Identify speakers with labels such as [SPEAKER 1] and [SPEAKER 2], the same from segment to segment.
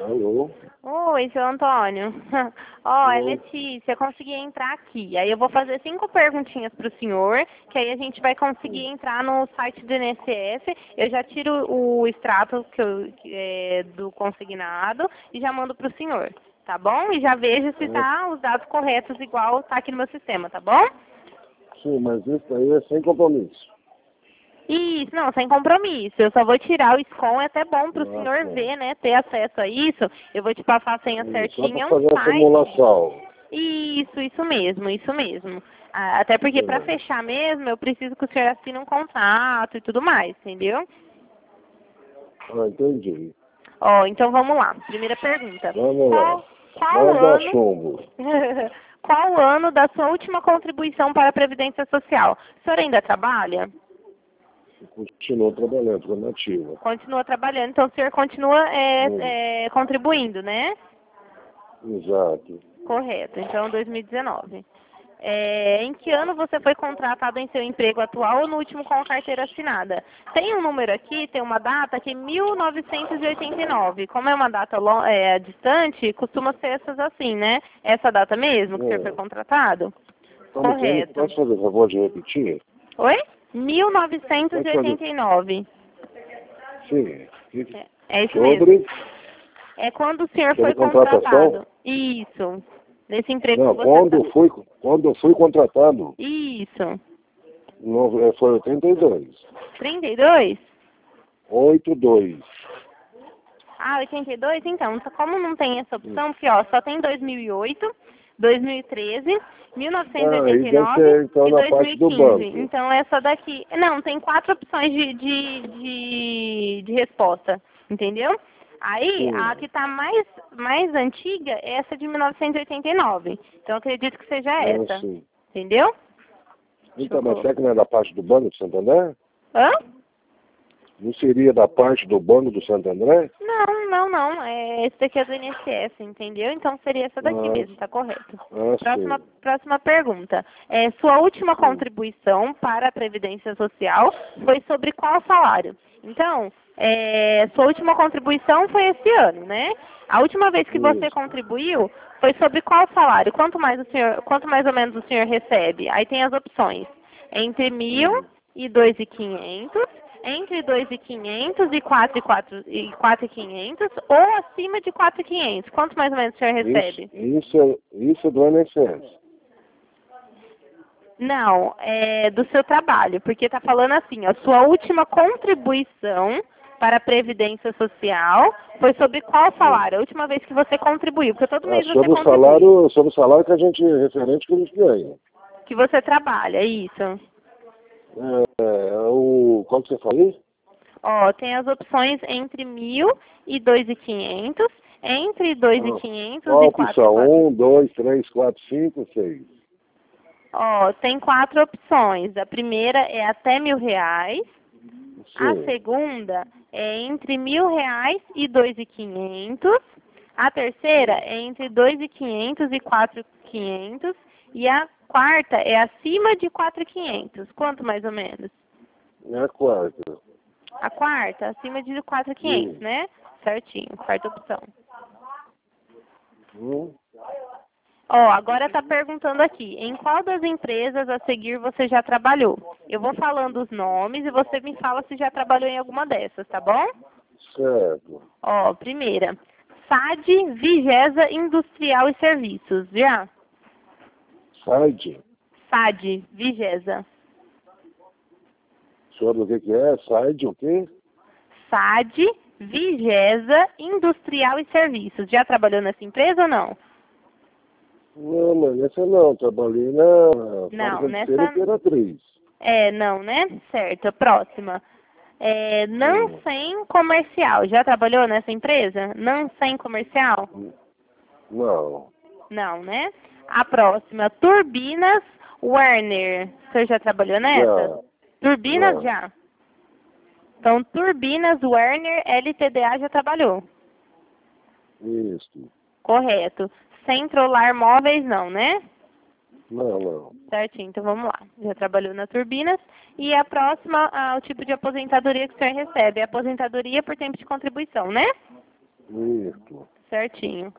[SPEAKER 1] Alô?
[SPEAKER 2] Oi, seu Antônio. Ó, é
[SPEAKER 1] Oi.
[SPEAKER 2] Letícia, consegui entrar aqui. Aí eu vou fazer 5 perguntinhas pro senhor, que aí a gente vai conseguir entrar no site do INSS. Eu já tiro o extrato do consignado e já mando pro senhor, tá bom? E já vejo se tá os dados corretos igual tá aqui no meu sistema, tá bom?
[SPEAKER 1] Sim, mas isso aí é sem compromisso.
[SPEAKER 2] Isso, não, sem compromisso. Eu só vou tirar o SCOM, é até bom para o
[SPEAKER 1] Ah,
[SPEAKER 2] senhor
[SPEAKER 1] tá.
[SPEAKER 2] ver, né? Ter acesso a isso. Eu vou te passar a senha
[SPEAKER 1] Só para
[SPEAKER 2] certinha, é um
[SPEAKER 1] fazer a
[SPEAKER 2] site.
[SPEAKER 1] simulação.
[SPEAKER 2] Isso mesmo, isso mesmo. Ah, até porque para
[SPEAKER 1] Entendeu?
[SPEAKER 2] fechar mesmo, eu preciso que o senhor assine um contrato e tudo mais, entendeu?
[SPEAKER 1] Ah, entendi.
[SPEAKER 2] Ó, então vamos lá. Primeira pergunta.
[SPEAKER 1] Vamos lá.
[SPEAKER 2] Qual
[SPEAKER 1] Manda
[SPEAKER 2] ano
[SPEAKER 1] chumbo.
[SPEAKER 2] qual ano da sua última contribuição para a Previdência Social? O senhor ainda trabalha?
[SPEAKER 1] Continuou trabalhando, foi nativa.
[SPEAKER 2] Continua trabalhando, então o senhor continua
[SPEAKER 1] Hum,
[SPEAKER 2] contribuindo, né?
[SPEAKER 1] exato.
[SPEAKER 2] Correto, então 2019. Em que ano você foi contratado em seu emprego atual ou no último com a carteira assinada? Tem um número aqui, tem uma data que é 1989. Como é uma data distante, costuma ser essas assim, né? Essa data mesmo que o senhor foi contratado?
[SPEAKER 1] Como que é?
[SPEAKER 2] Correto.
[SPEAKER 1] Posso fazer o favor de repetir?
[SPEAKER 2] Oi?
[SPEAKER 1] Pode fazer.
[SPEAKER 2] 1989.
[SPEAKER 1] Sim.
[SPEAKER 2] É isso mesmo.
[SPEAKER 1] Sobre,
[SPEAKER 2] É quando o senhor
[SPEAKER 1] sobre
[SPEAKER 2] foi
[SPEAKER 1] contratação?
[SPEAKER 2] contratado. Isso. Nesse emprego que
[SPEAKER 1] Não,
[SPEAKER 2] você está.
[SPEAKER 1] quando eu fui contratado,
[SPEAKER 2] Isso.
[SPEAKER 1] foi 82.
[SPEAKER 2] 32?
[SPEAKER 1] 82.
[SPEAKER 2] Ah, 82? Então, como não tem essa opção, porque ó, só tem 2008, 2013,
[SPEAKER 1] Aí deve
[SPEAKER 2] 1989
[SPEAKER 1] ser então
[SPEAKER 2] e
[SPEAKER 1] na parte do
[SPEAKER 2] 2015.
[SPEAKER 1] banco.
[SPEAKER 2] Então, essa daqui... Não, tem 4 opções de resposta, entendeu? Aí, a
[SPEAKER 1] Sim.
[SPEAKER 2] que está mais antiga é essa de 1989. Então, eu acredito que seja essa,
[SPEAKER 1] Sim.
[SPEAKER 2] entendeu? Deixa eu
[SPEAKER 1] Então, mas
[SPEAKER 2] colocar.
[SPEAKER 1] será que não é da parte do Banco do Santander?
[SPEAKER 2] Hã?
[SPEAKER 1] Não seria da parte do Banco do Santander?
[SPEAKER 2] Não. Esse daqui é do INSS, entendeu? Então seria essa daqui mesmo, tá correto.
[SPEAKER 1] Sim.
[SPEAKER 2] Próxima pergunta. Sua última contribuição para a Previdência Social foi sobre qual salário? Então, sua última contribuição foi esse ano, né? A última vez que você
[SPEAKER 1] Isso.
[SPEAKER 2] contribuiu foi sobre qual salário? Quanto mais ou menos o senhor recebe? Aí tem as opções. Entre 1.000 e 2.500, entre 2.500 e 4.500 ou acima de 4.500. Quanto mais ou menos o senhor recebe?
[SPEAKER 1] Isso é do INSS.
[SPEAKER 2] Não, é do seu trabalho, porque está falando assim, a sua última contribuição para a Previdência Social foi sobre qual salário? A última vez que você contribuiu, porque todo mês você contribui.
[SPEAKER 1] Sobre o salário que a gente, referente que a gente ganha.
[SPEAKER 2] Que você trabalha, isso.
[SPEAKER 1] Qual que você falou?
[SPEAKER 2] Ó, tem as opções entre 1.000 e 2.500, entre 2.500
[SPEAKER 1] Qual a
[SPEAKER 2] e
[SPEAKER 1] opção?
[SPEAKER 2] 4.400.
[SPEAKER 1] 1, 2, 3, 4, 5, 6.
[SPEAKER 2] Ó, tem 4 opções. A primeira é até R$ 1.000. A
[SPEAKER 1] Sim.
[SPEAKER 2] segunda é entre R$ 1.000 e 2.500. A terceira é entre 2.500 e 4.500. E a quarta é acima de 4.500. Quanto mais ou menos?
[SPEAKER 1] É a quarta.
[SPEAKER 2] A quarta, acima de 4.500, né? Certinho, quarta opção. Ó, agora está perguntando aqui, em qual das empresas a seguir você já trabalhou? Eu vou falando os nomes e você me fala se já trabalhou em alguma dessas, tá bom?
[SPEAKER 1] Certo.
[SPEAKER 2] Ó, primeira, SAD, Vigesa Industrial e Serviços, já?
[SPEAKER 1] SAID?
[SPEAKER 2] SAD, Vigesa.
[SPEAKER 1] Sobre o que é? SAID o quê?
[SPEAKER 2] SAD, Vigesa Industrial e Serviços. Já trabalhou nessa empresa ou não?
[SPEAKER 1] Não, mas nessa não. Trabalhei na fábrica de cera Imperatriz.
[SPEAKER 2] Não, né? Certo. A próxima. Nansen Comercial. Já trabalhou nessa empresa? Nansen Comercial?
[SPEAKER 1] Não.
[SPEAKER 2] Não, né? A próxima. Turbinas Werner. Você já trabalhou nessa?
[SPEAKER 1] Já.
[SPEAKER 2] Turbinas
[SPEAKER 1] Não.
[SPEAKER 2] já. Então, Turbinas Werner LTDA já trabalhou.
[SPEAKER 1] Isso.
[SPEAKER 2] Correto. Centrolar Móveis não, né?
[SPEAKER 1] Não.
[SPEAKER 2] Certinho, então vamos lá. Já trabalhou na Turbinas. E a próxima, o tipo de aposentadoria que o senhor recebe. É aposentadoria por tempo de contribuição, né?
[SPEAKER 1] Isso.
[SPEAKER 2] Certinho.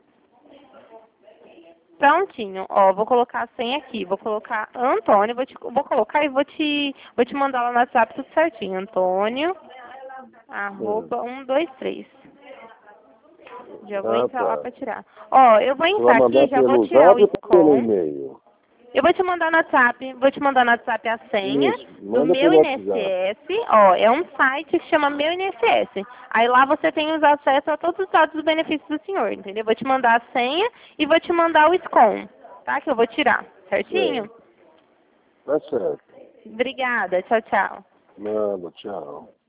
[SPEAKER 2] Prontinho. Ó, vou colocar a senha aqui. Vou colocar Antônio. Vou colocar e vou te mandar lá no WhatsApp tudo certinho. Antônio, arroba 123. Já vou entrar lá para tirar. Ó, eu vou entrar aqui, já vou tirar o SCOM.
[SPEAKER 1] E-mail.
[SPEAKER 2] Eu vou te mandar no WhatsApp, a senha do meu INSS. Ó, é um site que chama Meu INSS. Aí lá você tem os acessos a todos os dados dos benefícios do senhor, entendeu? Vou te mandar a senha e vou te mandar o SCOM, tá? Que eu vou tirar, certinho?
[SPEAKER 1] Tá certo.
[SPEAKER 2] Obrigada, tchau, tchau.
[SPEAKER 1] Nada, tchau.